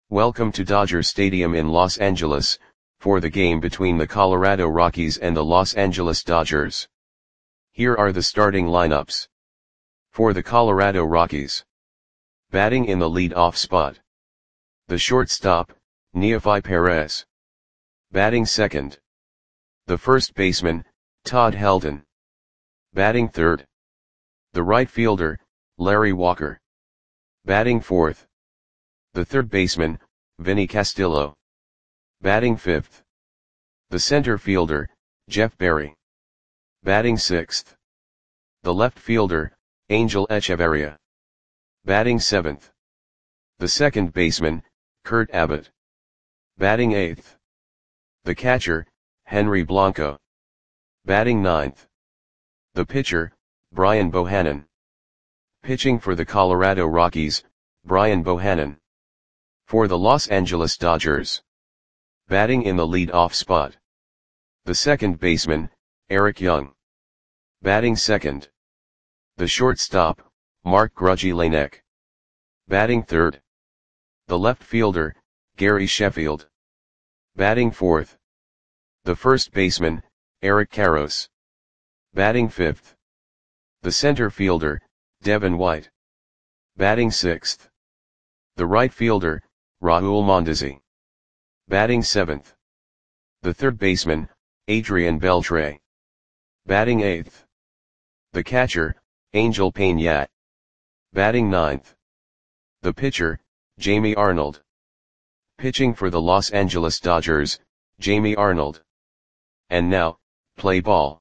Welcome to Dodger Stadium in Los Angeles, for the game between the Colorado Rockies and the Los Angeles Dodgers. Here are the starting lineups. For the Colorado Rockies. Batting in the lead-off spot. The shortstop, Neofi Perez. Batting second. The first baseman, Todd Helton. Batting third. The right fielder, Larry Walker. Batting fourth. The third baseman, Vinny Castillo. Batting fifth. The center fielder, Jeff Berry. Batting sixth. The left fielder, Angel Echeverria. Batting seventh. The second baseman, Kurt Abbott. Batting eighth. The catcher, Henry Blanco. Batting ninth. The pitcher, Brian Bohannon. Pitching for the Colorado Rockies, Brian Bohannon. For the Los Angeles Dodgers. Batting in the lead-off spot. The second baseman, Eric Young. Batting second. The shortstop, Mark Grudzielanek. Batting third. The left fielder, Gary Sheffield. Batting fourth. The first baseman, Eric Karros. Batting fifth. The center fielder, Devin White. Batting sixth. The right fielder, Raul Mondesi. Batting seventh. The third baseman, Adrian Beltre. Batting eighth. The catcher, Angel Painat. Batting ninth. The pitcher, Jamie Arnold. Pitching for the Los Angeles Dodgers, Jamie Arnold. And now, play ball.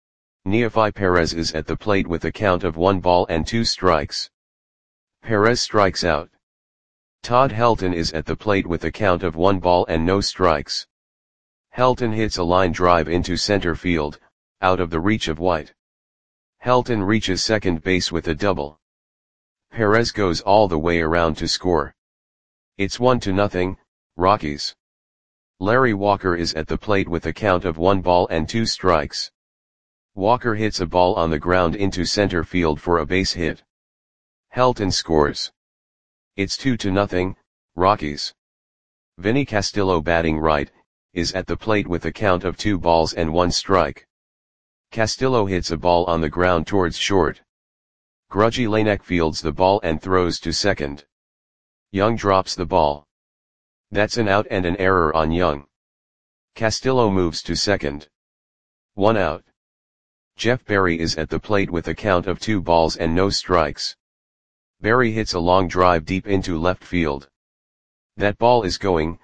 Neofi Perez is at the plate with a count of 1 ball and 2 strikes. Perez strikes out. Todd Helton is at the plate with a count of 1 ball and no strikes. Helton hits a line drive into center field, out of the reach of White. Helton reaches second base with a double. Perez goes all the way around to score. It's 1-0, Rockies. Larry Walker is at the plate with a count of 1 ball and 2 strikes. Walker hits a ball on the ground into center field for a base hit. Helton scores. It's 2-0, Rockies. Vinny Castillo, batting right, is at the plate with a count of 2 balls and 1 strike. Castillo hits a ball on the ground towards short. Grudzielanek fields the ball and throws to second. Young drops the ball. That's an out and an error on Young. Castillo moves to second. 1 out. Jeff Berry is at the plate with a count of 2 balls and no strikes. Berry hits a long drive deep into left field. That ball is gone.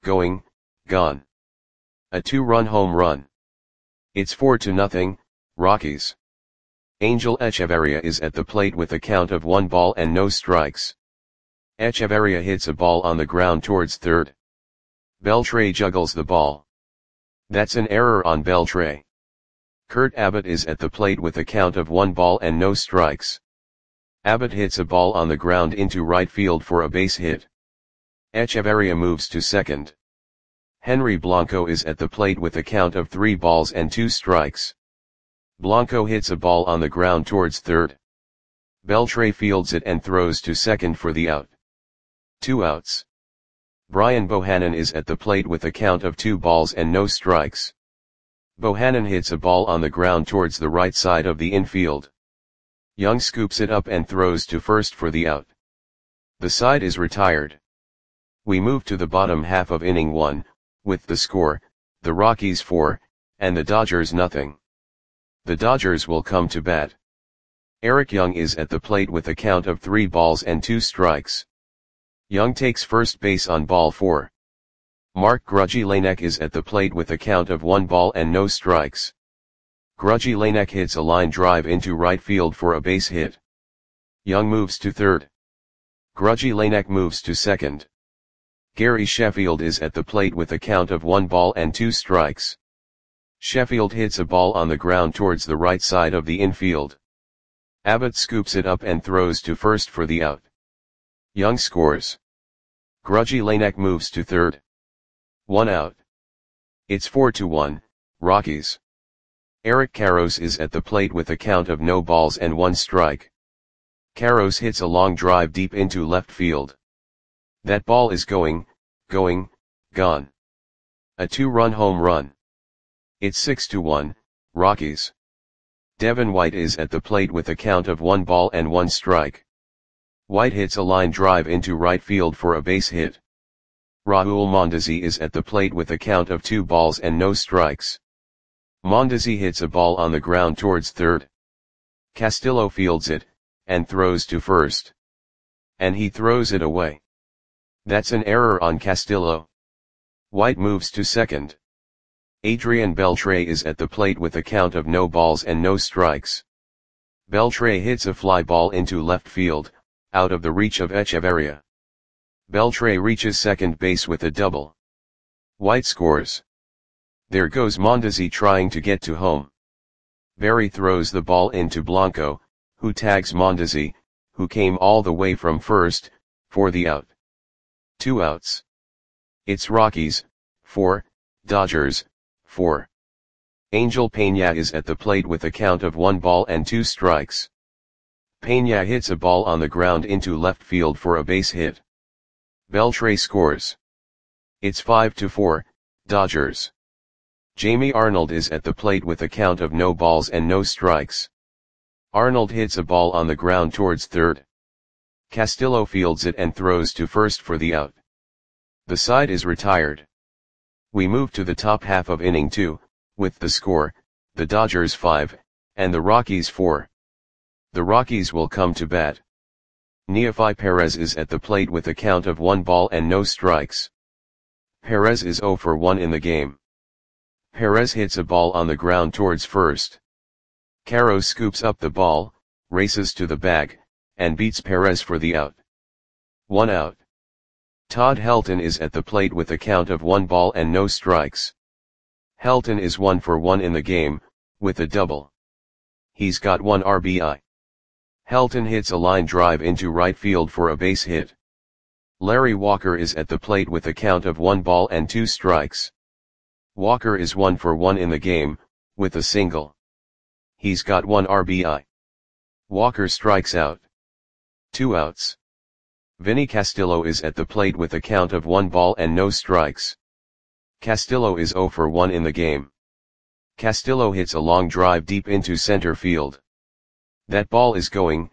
A 2-run home run. It's 4-0, Rockies. Angel Echeverria is at the plate with a count of 1 ball and no strikes. Echeverria hits a ball on the ground towards third. Beltre juggles the ball. That's an error on Beltre. Kurt Abbott is at the plate with a count of 1 ball and no strikes. Abbott hits a ball on the ground into right field for a base hit. Echeverria moves to second. Henry Blanco is at the plate with a count of 3 balls and 2 strikes. Blanco hits a ball on the ground towards third. Beltre fields it and throws to second for the out. 2 outs. Brian Bohannon is at the plate with a count of 2 balls and no strikes. Bohannon hits a ball on the ground towards the right side of the infield. Young scoops it up and throws to first for the out. The side is retired. We move to the bottom half of inning 1, with the score, the Rockies 4, and the Dodgers 0. The Dodgers will come to bat. Eric Young is at the plate with a count of 3 balls and 2 strikes. Young takes first base on ball 4. Mark Grudzielanek is at the plate with a count of 1 ball and no strikes. Grudzielanek hits a line drive into right field for a base hit. Young moves to third. Grudzielanek moves to second. Gary Sheffield is at the plate with a count of 1 ball and 2 strikes. Sheffield hits a ball on the ground towards the right side of the infield. Abbott scoops it up and throws to first for the out. Young scores. Grudzielanek moves to third. 1 out. It's 4-1, Rockies. Eric Karros is at the plate with a count of no balls and 1 strike. Karros hits a long drive deep into left field. That ball is gone. going, gone. A 2-run home run. It's 6-1, Rockies. Devin White is at the plate with a count of 1 ball and 1 strike. White hits a line drive into right field for a base hit. Raul Mondesi is at the plate with a count of 2 balls and no strikes. Mondesi hits a ball on the ground towards third. Castillo fields it, and throws to first. And he throws it away. That's an error on Castillo. White moves to second. Adrian Beltre is at the plate with a count of no balls and no strikes. Beltre hits a fly ball into left field, out of the reach of Echeverria. Beltre reaches second base with a double. White scores. There goes Mondesi trying to get to home. Berry throws the ball into Blanco, who tags Mondesi, who came all the way from first, for the out. 2 outs. It's Rockies, 4, Dodgers, 4. Angel Peña is at the plate with a count of 1 ball and 2 strikes. Peña hits a ball on the ground into left field for a base hit. Beltre scores. It's 5-4, Dodgers. Jamie Arnold is at the plate with a count of no balls and no strikes. Arnold hits a ball on the ground towards third. Castillo fields it and throws to first for the out. The side is retired. We move to the top half of inning 2, with the score, the Dodgers 5, and the Rockies 4. The Rockies will come to bat. Neefi Perez is at the plate with a count of 1 ball and no strikes. Perez is 0 for 1 in the game. Perez hits a ball on the ground towards first. Caro scoops up the ball, races to the bag, and beats Perez for the out. 1 out. Todd Helton is at the plate with a count of 1 ball and no strikes. Helton is 1 for 1 in the game, with a double. He's got 1 RBI. Helton hits a line drive into right field for a base hit. Larry Walker is at the plate with a count of 1 ball and 2 strikes. Walker is 1 for 1 in the game, with a single. He's got 1 RBI. Walker strikes out. 2 outs. Vinny Castillo is at the plate with a count of 1 ball and no strikes. Castillo is 0 for 1 in the game. Castillo hits a long drive deep into center field. That ball is going,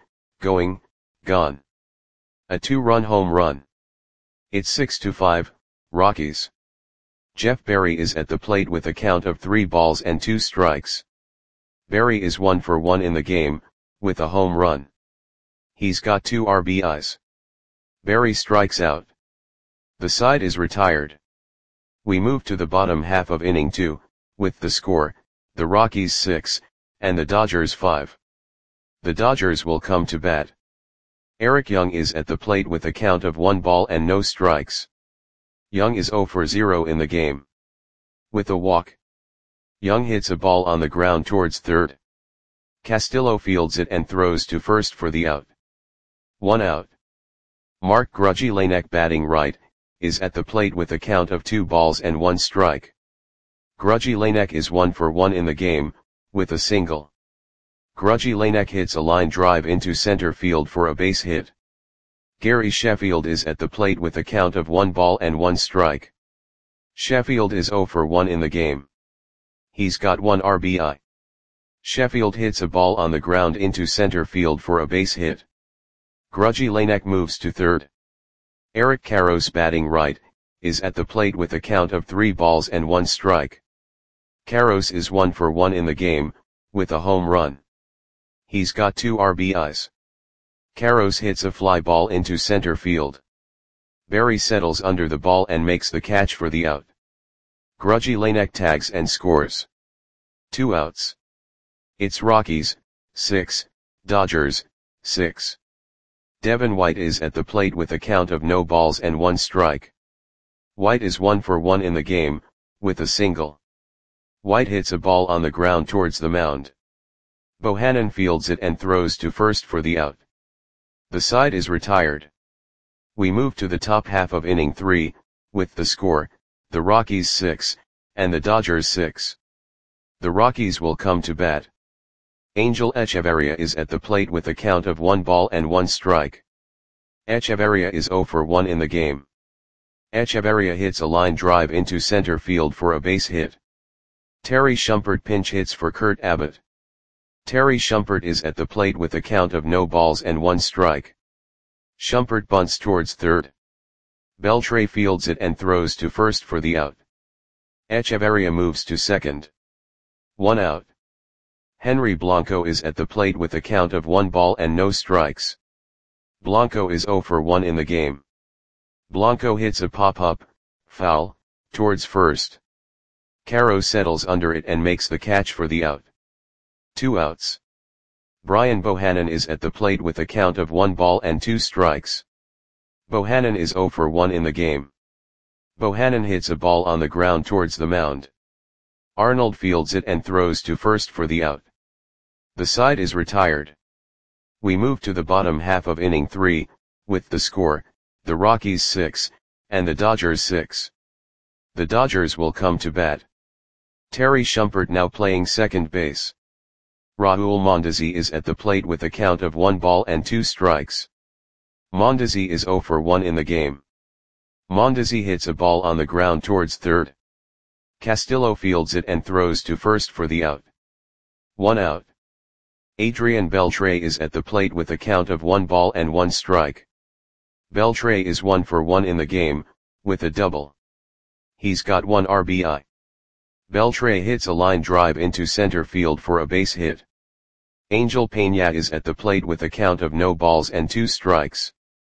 gone. A 2-run home run. It's 6-5, Rockies. Jeff Berry is at the plate with a count of 3 balls and 2 strikes. Berry is 1 for 1 in the game, with a home run. He's got 2 RBIs. Berry strikes out. The side is retired. We move to the bottom half of inning 2, with the score, the Rockies 6, and the Dodgers 5. The Dodgers will come to bat. Eric Young is at the plate with a count of 1 ball and no strikes. Young is 0 for 0 in the game. With a walk. Young hits a ball on the ground towards third. Castillo fields it and throws to first for the out. 1 out. Mark Grudzielanek batting right, is at the plate with a count of 2 balls and 1 strike. Grudzielanek is 1 for 1 in the game, with a single. Grudzielanek hits a line drive into center field for a base hit. Gary Sheffield is at the plate with a count of 1 ball and 1 strike. Sheffield is 0 for 1 in the game. He's got 1 RBI. Sheffield hits a ball on the ground into center field for a base hit. Grudzielanek moves to third. Eric Karros batting right, is at the plate with a count of 3 balls and 1 strike. Karros is 1 for 1 in the game, with a home run. He's got 2 RBIs. Karros hits a fly ball into center field. Berry settles under the ball and makes the catch for the out. Grudzielanek tags and scores. 2 outs. It's Rockies, 6, Dodgers, 6. Devin White is at the plate with a count of no balls and 1 strike. White is 1 for 1 in the game, with a single. White hits a ball on the ground towards the mound. Bohannon fields it and throws to first for the out. The side is retired. We move to the top half of inning 3, with the score, the Rockies 6, and the Dodgers 6. The Rockies will come to bat. Angel Echeverria is at the plate with a count of 1 ball and 1 strike. Echeverria is 0 for 1 in the game. Echeverria hits a line drive into center field for a base hit. Terry Shumpert pinch hits for Kurt Abbott. Terry Shumpert is at the plate with a count of no balls and 1 strike. Shumpert bunts towards third. Beltre fields it and throws to first for the out. Echeverria moves to second. 1 out. Henry Blanco is at the plate with a count of 1 ball and no strikes. Blanco is 0 for 1 in the game. Blanco hits a pop-up, foul, towards first. Caro settles under it and makes the catch for the out. 2 outs. Brian Bohannon is at the plate with a count of 1 ball and 2 strikes. Bohannon is 0 for 1 in the game. Bohannon hits a ball on the ground towards the mound. Arnold fields it and throws to first for the out. The side is retired. We move to the bottom half of inning 3, with the score, the Rockies 6, and the Dodgers 6. The Dodgers will come to bat. Terry Shumpert now playing second base. Raul Mondesi is at the plate with a count of 1 ball and 2 strikes. Mondesi is 0 for 1 in the game. Mondesi hits a ball on the ground towards third. Castillo fields it and throws to first for the out. 1 out. Adrian Beltre is at the plate with a count of 1 ball and 1 strike. Beltre is 1 for 1 in the game, with a double. He's got 1 RBI. Beltre hits a line drive into center field for a base hit. Angel Peña is at the plate with a count of no balls and 2 strikes.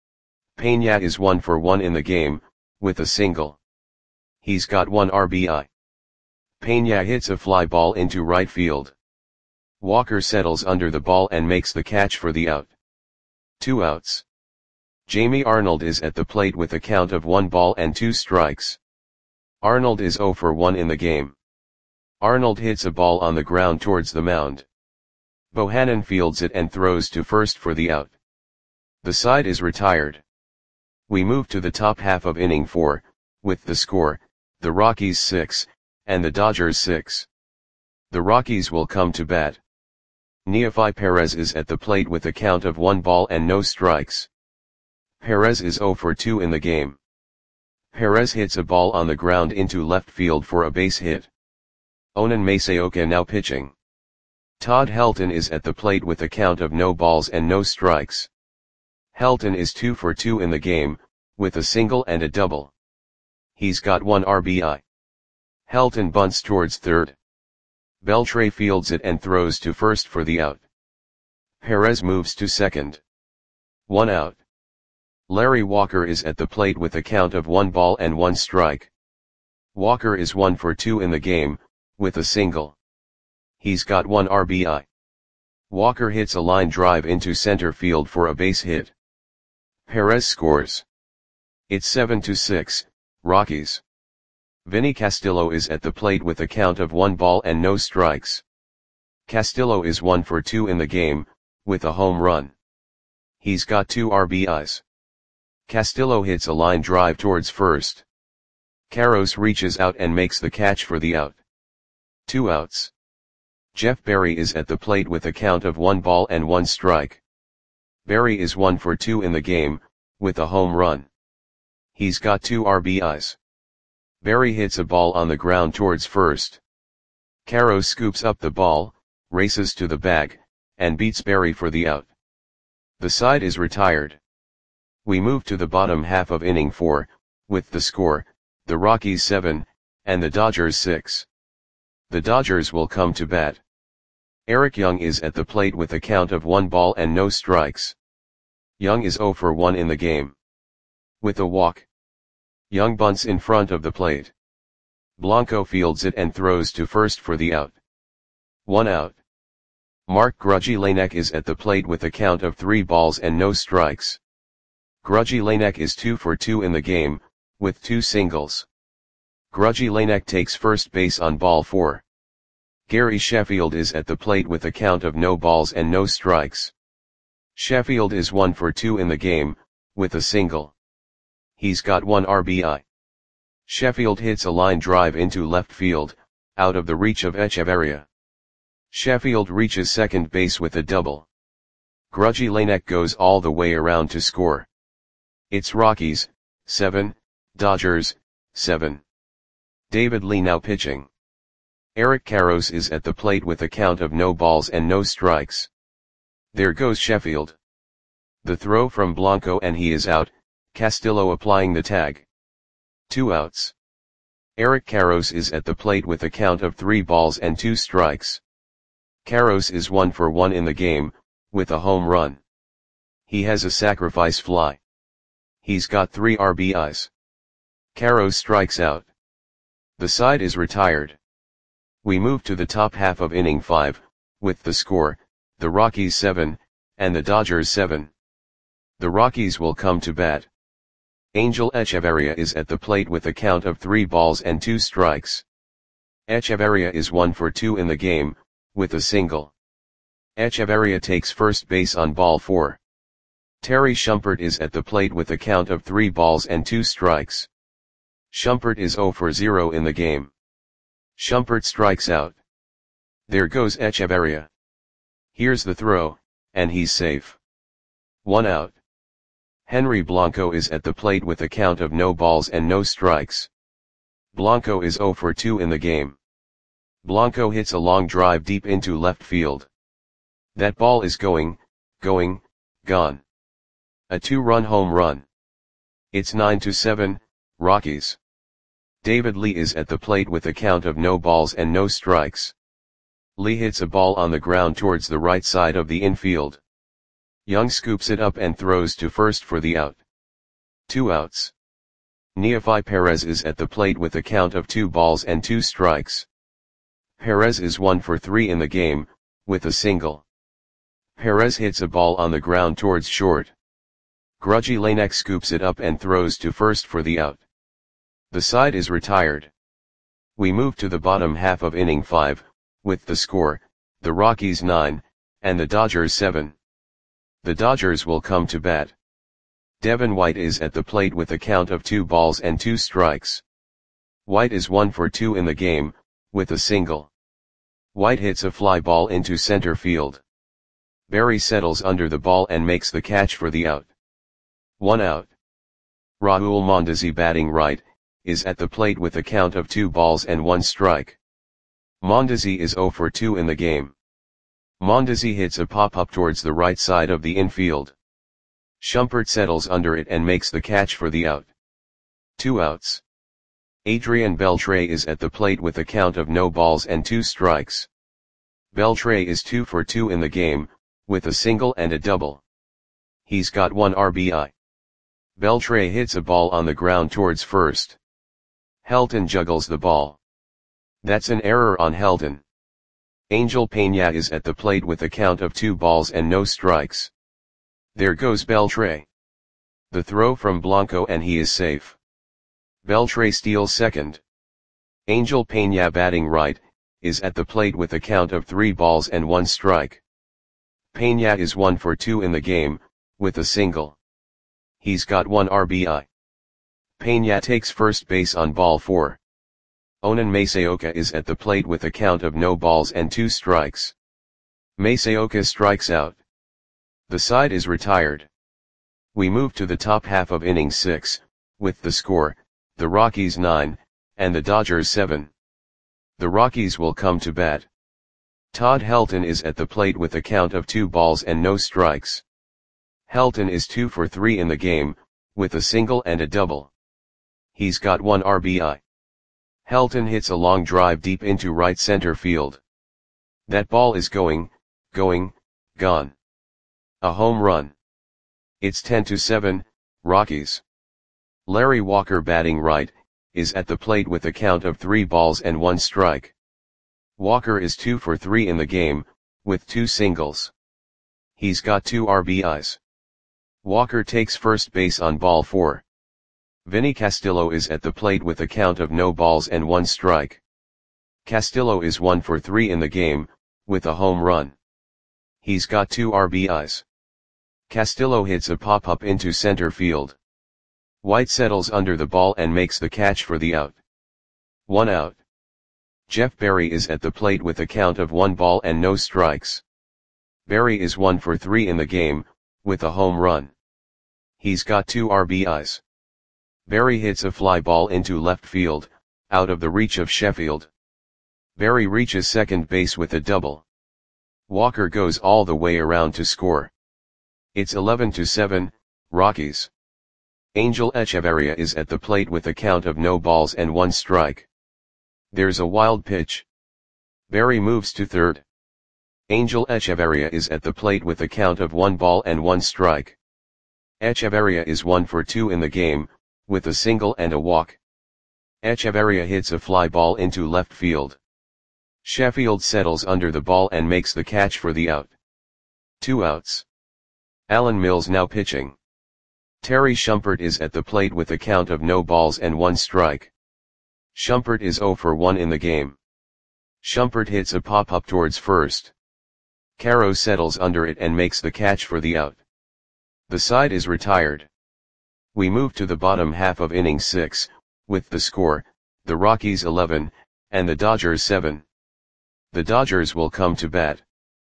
Peña is 1 for 1 in the game, with a single. He's got 1 RBI. Peña hits a fly ball into right field. Walker settles under the ball and makes the catch for the out. 2 outs. Jamie Arnold is at the plate with a count of 1 ball and 2 strikes. Arnold is 0 for 1 in the game. Arnold hits a ball on the ground towards the mound. Bohannon fields it and throws to first for the out. The side is retired. We move to the top half of inning 4, with the score, the Rockies 6, and the Dodgers 6. The Rockies will come to bat. Neefi Perez is at the plate with a count of 1 ball and no strikes. Perez is 0 for 2 in the game. Perez hits a ball on the ground into left field for a base hit. Onan Masaoka now pitching. Todd Helton is at the plate with a count of no balls and no strikes. Helton is 2 for 2 in the game, with a single and a double. He's got 1 RBI. Helton bunts towards third. Beltre fields it and throws to first for the out. Perez moves to second. 1 out. Larry Walker is at the plate with a count of 1 ball and 1 strike. Walker is 1 for 2 in the game, with a single. He's got 1 RBI. Walker hits a line drive into center field for a base hit. Perez scores. It's 7-6, Rockies. Vinny Castillo is at the plate with a count of 1 ball and no strikes. Castillo is 1 for 2 in the game, with a home run. He's got 2 RBIs. Castillo hits a line drive towards first. Caros reaches out and makes the catch for the out. 2 outs. Jeff Berry is at the plate with a count of 1 ball and 1 strike. Berry is 1 for 2 in the game, with a home run. He's got 2 RBIs. Berry hits a ball on the ground towards first. Caros scoops up the ball, races to the bag, and beats Berry for the out. The side is retired. We move to the bottom half of inning 4, with the score, the Rockies 7, and the Dodgers 6. The Dodgers will come to bat. Eric Young is at the plate with a count of 1 ball and no strikes. Young is 0 for 1 in the game. With a walk. Young bunts in front of the plate. Blanco fields it and throws to first for the out. 1 out. Mark Grudzielanek is at the plate with a count of 3 balls and no strikes. Grudzielanek is 2 for 2 in the game, with 2 singles. Grudzielanek takes first base on ball 4. Gary Sheffield is at the plate with a count of no balls and no strikes. Sheffield is 1 for 2 in the game, with a single. He's got 1 RBI. Sheffield hits a line drive into left field, out of the reach of Echeverria. Sheffield reaches second base with a double. Grudzielanek goes all the way around to score. It's Rockies, 7, Dodgers, 7. David Lee now pitching. Eric Karros is at the plate with a count of no balls and no strikes. There goes Sheffield. The throw from Blanco and he is out, Castillo applying the tag. 2 outs. Eric Karros is at the plate with a count of 3 balls and 2 strikes. Karros is 1 for 1 in the game, with a home run. He has a sacrifice fly. He's got 3 RBIs. Karros strikes out. The side is retired. We move to the top half of inning 5, with the score, the Rockies 7, and the Dodgers 7. The Rockies will come to bat. Angel Echeverria is at the plate with a count of 3 balls and 2 strikes. Echeverria is 1 for 2 in the game, with a single. Echeverria takes first base on ball 4. Terry Shumpert is at the plate with a count of 3 balls and 2 strikes. Shumpert is 0 for 0 in the game. Shumpert strikes out. There goes Echeverria. Here's the throw, and he's safe. 1 out. Henry Blanco is at the plate with a count of no balls and no strikes. Blanco is 0 for 2 in the game. Blanco hits a long drive deep into left field. That ball is gone. A 2-run home run. It's 9-7, Rockies. David Lee is at the plate with a count of no balls and no strikes. Lee hits a ball on the ground towards the right side of the infield. Young scoops it up and throws to first for the out. 2 outs. Neefi Perez is at the plate with a count of 2 balls and 2 strikes. Perez is 1 for 3 in the game, with a single. Perez hits a ball on the ground towards short. Grudgy Lanek scoops it up and throws to first for the out. The side is retired. We move to the bottom half of inning 5, with the score, the Rockies 9, and the Dodgers 7. The Dodgers will come to bat. Devin White is at the plate with a count of 2 balls and 2 strikes. White is 1 for 2 in the game, with a single. White hits a fly ball into center field. Berry settles under the ball and makes the catch for the out. 1 out. Raul Mondesi batting right, is at the plate with a count of 2 balls and 1 strike. Mondesi is 0 for 2 in the game. Mondesi hits a pop-up towards the right side of the infield. Shumpert settles under it and makes the catch for the out. 2 outs. Adrian Beltre is at the plate with a count of no balls and 2 strikes. Beltre is 2 for 2 in the game, with a single and a double. He's got 1 RBI. Beltre hits a ball on the ground towards first. Helton juggles the ball. That's an error on Helton. Angel Peña is at the plate with a count of 2 balls and no strikes. There goes Beltre. The throw from Blanco and he is safe. Beltre steals second. Angel Peña batting right, is at the plate with a count of 3 balls and 1 strike. Peña is 1 for 2 in the game, with a single. He's got 1 RBI. Peña takes first base on ball 4. Onan Masaoka is at the plate with a count of no balls and 2 strikes. Masaoka strikes out. The side is retired. We move to the top half of inning 6, with the score, the Rockies 9, and the Dodgers 7. The Rockies will come to bat. Todd Helton is at the plate with a count of 2 balls and no strikes. Helton is 2 for 3 in the game, with a single and a double. He's got 1 RBI. Helton hits a long drive deep into right center field. That ball is gone. A home run. It's 10-7, Rockies. Larry Walker batting right, is at the plate with a count of 3 balls and 1 strike. Walker is 2 for 3 in the game, with 2 singles. He's got 2 RBIs. Walker takes first base on ball 4. Vinny Castillo is at the plate with a count of no balls and 1 strike. Castillo is 1 for 3 in the game, with a home run. He's got 2 RBIs. Castillo hits a pop-up into center field. White settles under the ball and makes the catch for the out. 1 out. Jeff Berry is at the plate with a count of 1 ball and no strikes. Berry is 1 for 3 in the game, with a home run. He's got 2 RBIs. Barry hits a fly ball into left field, out of the reach of Sheffield. Barry reaches second base with a double. Walker goes all the way around to score. It's 11-7, Rockies. Angel Echeverria is at the plate with a count of no balls and one strike. There's a wild pitch. Barry moves to third. Angel Echeverria is at the plate with a count of 1 ball and 1 strike. Echeverria is 1 for 2 in the game, with a single and a walk. Echeverria hits a fly ball into left field. Sheffield settles under the ball and makes the catch for the out. 2 outs. Alan Mills now pitching. Terry Shumpert is at the plate with a count of no balls and 1 strike. Shumpert is 0 for 1 in the game. Shumpert hits a pop-up towards first. Caro settles under it and makes the catch for the out. The side is retired. We move to the bottom half of inning 6, with the score, the Rockies 11, and the Dodgers 7. The Dodgers will come to bat.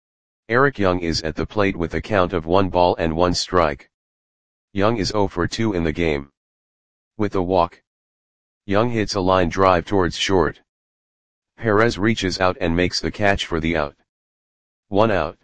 Eric Young is at the plate with a count of 1 ball and 1 strike. Young is 0 for 2 in the game. With a walk. Young hits a line drive towards short. Perez reaches out and makes the catch for the out. 1 out.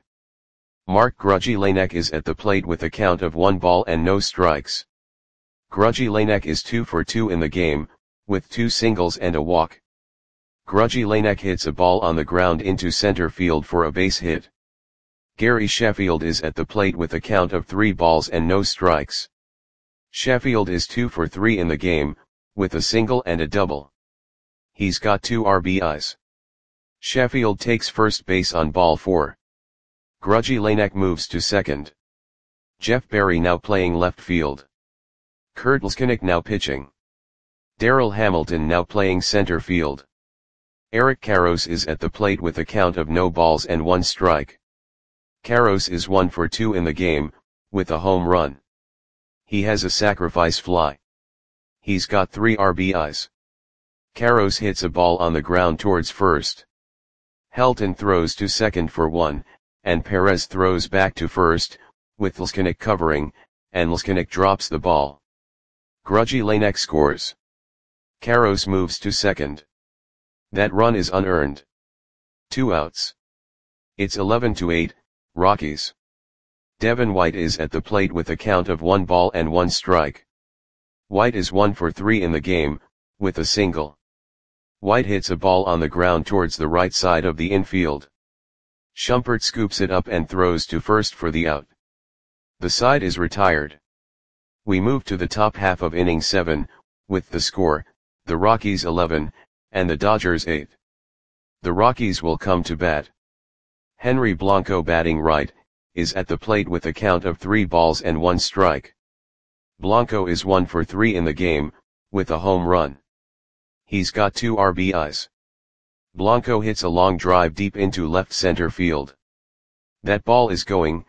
Mark Grudzielanek is at the plate with a count of 1 ball and no strikes. Grudzielanek is 2 for 2 in the game, with 2 singles and a walk. Grudzielanek hits a ball on the ground into center field for a base hit. Gary Sheffield is at the plate with a count of 3 balls and no strikes. Sheffield is 2 for 3 in the game, with a single and a double. He's got 2 RBIs. Sheffield takes first base on ball 4. Grudzielanek moves to second. Jeff Berry now playing left field. Kurt Leskinick now pitching. Darrell Hamilton now playing center field. Eric Karros is at the plate with a count of no balls and 1 strike. Karros is 1 for 2 in the game, with a home run. He has a sacrifice fly. He's got 3 RBIs. Karros hits a ball on the ground towards first. Helton throws to second for 1, and Perez throws back to first, with Leskinick covering, and Leskinick drops the ball. Grudzielanek scores. Karros moves to second. That run is unearned. 2 outs. It's 11-8, Rockies. Devin White is at the plate with a count of 1 ball and 1 strike. White is 1 for 3 in the game, with a single. White hits a ball on the ground towards the right side of the infield. Shumpert scoops it up and throws to first for the out. The side is retired. We move to the top half of inning 7, with the score, the Rockies 11, and the Dodgers 8. The Rockies will come to bat. Henry Blanco batting right, is at the plate with a count of 3 balls and 1 strike. Blanco is 1 for 3 in the game, with a home run. He's got 2 RBIs. Blanco hits a long drive deep into left center field. That ball is gone.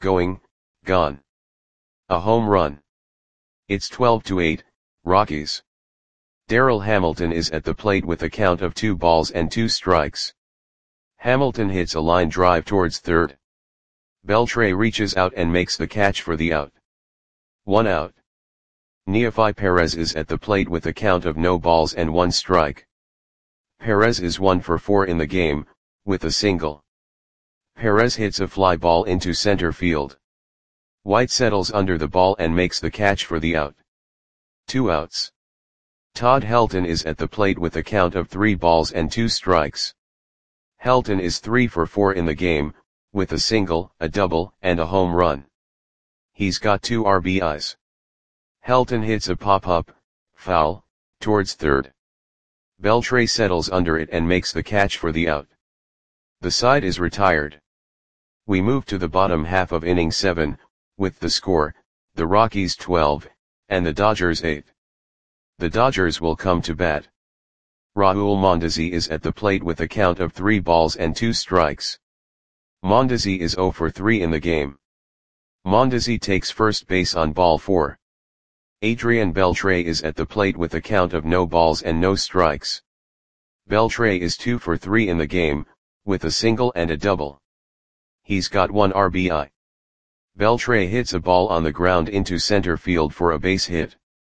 A home run. It's 12-8, Rockies. Darrell Hamilton is at the plate with a count of 2 balls and 2 strikes. Hamilton hits a line drive towards third. Beltre reaches out and makes the catch for the out. 1 out. Neofi Perez is at the plate with a count of no balls and 1 strike. Perez is 1 for 4 in the game, with a single. Perez hits a fly ball into center field. White settles under the ball and makes the catch for the out. 2 outs. Todd Helton is at the plate with a count of 3 balls and 2 strikes. Helton is 3 for 4 in the game, with a single, a double, and a home run. He's got 2 RBIs. Helton hits a pop-up, foul, towards third. Beltre settles under it and makes the catch for the out. The side is retired. We move to the bottom half of inning 7, with the score, the Rockies 12, and the Dodgers 8. The Dodgers will come to bat. Raul Mondesi is at the plate with a count of 3 balls and 2 strikes. Mondesi is 0 for 3 in the game. Mondesi takes first base on ball 4. Adrian Beltre is at the plate with a count of no balls and no strikes. Beltre is 2 for 3 in the game, with a single and a double. He's got 1 RBI. Beltre hits a ball on the ground into center field for a base hit.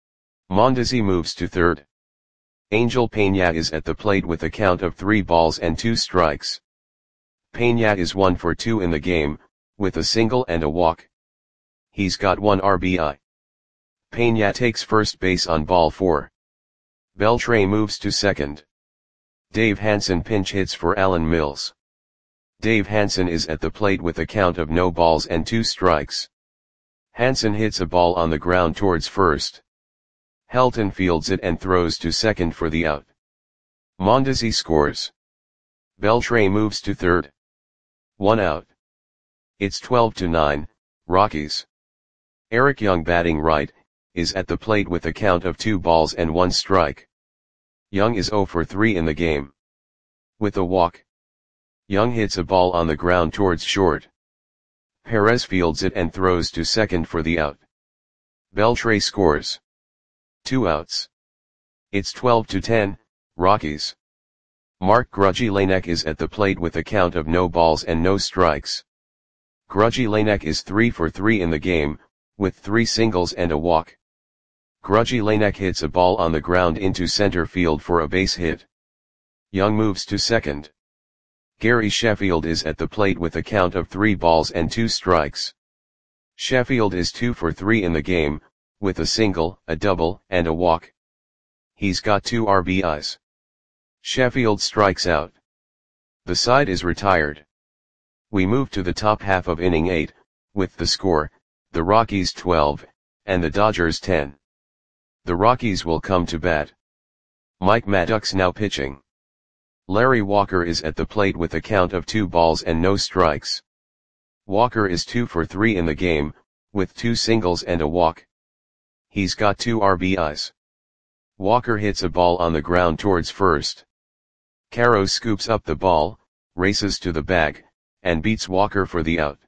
Mondesi moves to third. Angel Peña is at the plate with a count of 3 balls and 2 strikes. Peña is 1 for 2 in the game, with a single and a walk. He's got 1 RBI. Peña takes first base on ball 4. Beltre moves to second. Dave Hansen pinch hits for Alan Mills. Dave Hansen is at the plate with a count of no balls and 2 strikes. Hansen hits a ball on the ground towards first. Helton fields it and throws to second for the out. Mondesi scores. Beltre moves to third. 1 out. It's 12-9, Rockies. Eric Young batting right, is at the plate with a count of 2 balls and 1 strike. Young is 0 for 3 in the game. With a walk. Young hits a ball on the ground towards short. Perez fields it and throws to second for the out. Beltre scores. 2 outs. It's 12-10, Rockies. Mark Grudzielanek is at the plate with a count of no balls and no strikes. Grudzielanek is 3 for 3 in the game, with 3 singles and a walk. Grudzielanek hits a ball on the ground into center field for a base hit. Young moves to second. Gary Sheffield is at the plate with a count of 3 balls and 2 strikes. Sheffield is 2 for 3 in the game, with a single, a double, and a walk. He's got 2 RBIs. Sheffield strikes out. The side is retired. We move to the top half of inning 8, with the score, the Rockies 12, and the Dodgers 10. The Rockies will come to bat. Mike Maddox now pitching. Larry Walker is at the plate with a count of 2 balls and no strikes. Walker is 2 for 3 in the game, with 2 singles and a walk. He's got 2 RBIs. Walker hits a ball on the ground towards first. Caro scoops up the ball, races to the bag, and beats Walker for the out.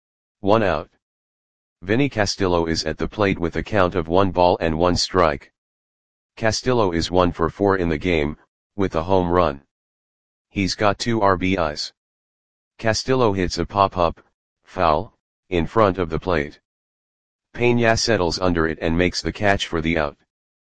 1 out. Vinny Castillo is at the plate with a count of 1 ball and 1 strike. Castillo is 1 for 4 in the game, with a home run. He's got 2 RBIs. Castillo hits a pop-up, foul, in front of the plate. Peña settles under it and makes the catch for the out.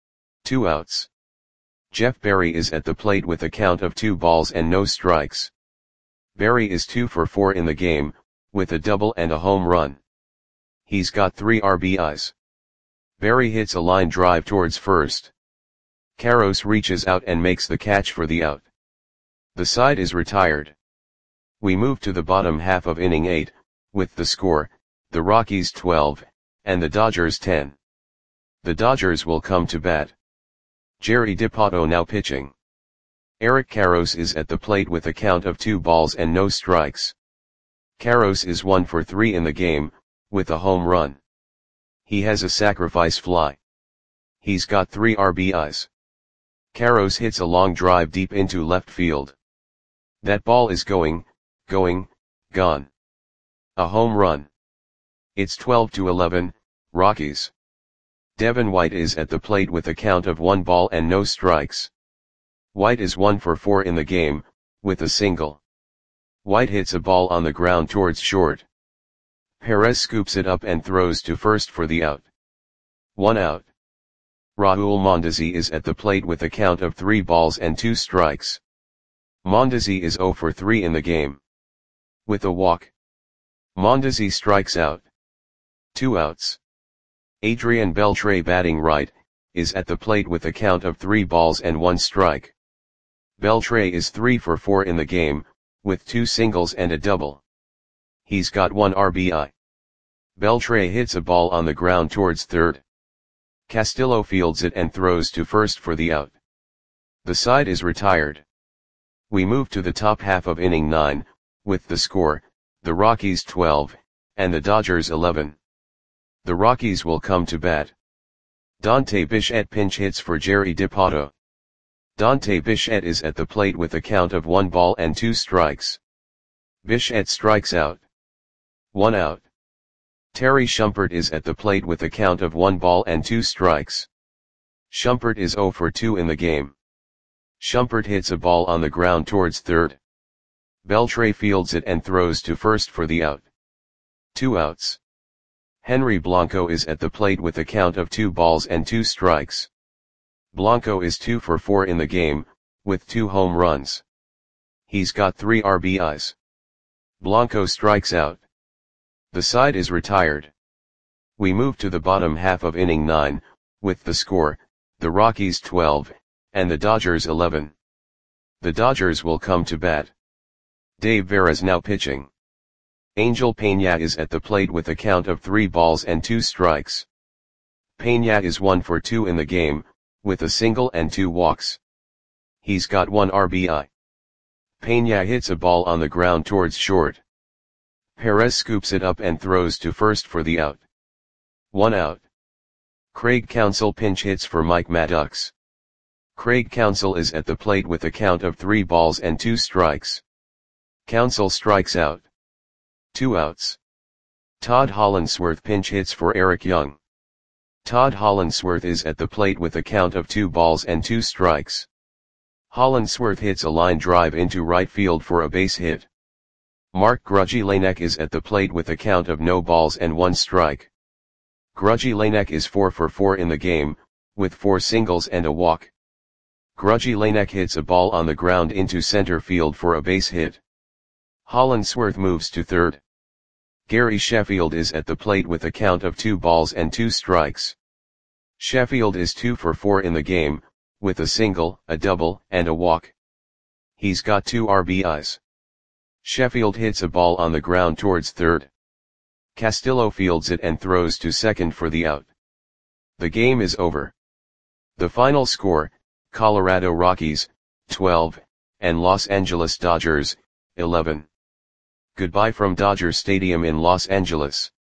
2 outs. Jeff Berry is at the plate with a count of 2 balls and no strikes. Berry is 2 for 4 in the game, with a double and a home run. He's got 3 RBIs. Berry hits a line drive towards first. Caros reaches out and makes the catch for the out. The side is retired. We move to the bottom half of inning 8, with the score, the Rockies 12, and the Dodgers 10. The Dodgers will come to bat. Jerry DiPato now pitching. Eric Caros is at the plate with a count of 2 balls and no strikes. Caros is 1 for 3 in the game, with a home run. He has a sacrifice fly. He's got 3 RBIs. Caros hits a long drive deep into left field. That ball is gone. A home run. It's 12-11, Rockies. Devin White is at the plate with a count of 1 ball and no strikes. White is 1 for 4 in the game, with a single. White hits a ball on the ground towards short. Perez scoops it up and throws to first for the out. 1 out. Raul Mondesi is at the plate with a count of 3 balls and 2 strikes. Mondesi is 0 for 3 in the game. With a walk. Mondesi strikes out. 2 outs. Adrian Beltre batting right, is at the plate with a count of 3 balls and 1 strike. Beltre is 3 for 4 in the game, with 2 singles and a double. He's got 1 RBI. Beltre hits a ball on the ground towards third. Castillo fields it and throws to first for the out. The side is retired. We move to the top half of inning 9, with the score, the Rockies 12, and the Dodgers 11. The Rockies will come to bat. Dante Bichette pinch hits for Jerry DiPato. Dante Bichette is at the plate with a count of 1 ball and 2 strikes. Bichette strikes out. 1 out. Terry Shumpert is at the plate with a count of 1 ball and 2 strikes. Shumpert is 0 for 2 in the game. Shumpert hits a ball on the ground towards third. Beltre fields it and throws to first for the out. 2 outs. Henry Blanco is at the plate with a count of 2 balls and 2 strikes. Blanco is 2 for 4 in the game, with 2 home runs. He's got 3 RBIs. Blanco strikes out. The side is retired. We move to the bottom half of inning 9, with the score, the Rockies 12, and the Dodgers 11. The Dodgers will come to bat. Dave Veras now pitching. Angel Peña is at the plate with a count of 3 balls and 2 strikes. Peña is 1 for 2 in the game, with a single and 2 walks. He's got 1 RBI. Peña hits a ball on the ground towards short. Perez scoops it up and throws to first for the out. 1 out. Craig Counsell pinch hits for Mike Maddux. Craig Counsell is at the plate with a count of 3 balls and 2 strikes. Counsell strikes out. 2 outs. Todd Hollandsworth pinch hits for Eric Young. Todd Hollandsworth is at the plate with a count of 2 balls and 2 strikes. Hollandsworth hits a line drive into right field for a base hit. Mark Grudzielanek is at the plate with a count of no balls and 1 strike. Grudzielanek is 4 for 4 in the game, with 4 singles and a walk. Grudzielanek hits a ball on the ground into center field for a base hit. Hollandsworth moves to third. Gary Sheffield is at the plate with a count of 2 balls and 2 strikes. Sheffield is 2 for 4 in the game, with a single, a double, and a walk. He's got 2 RBIs. Sheffield hits a ball on the ground towards third. Castillo fields it and throws to second for the out. The game is over. The final score, Colorado Rockies, 12, and Los Angeles Dodgers, 11. Goodbye from Dodger Stadium in Los Angeles.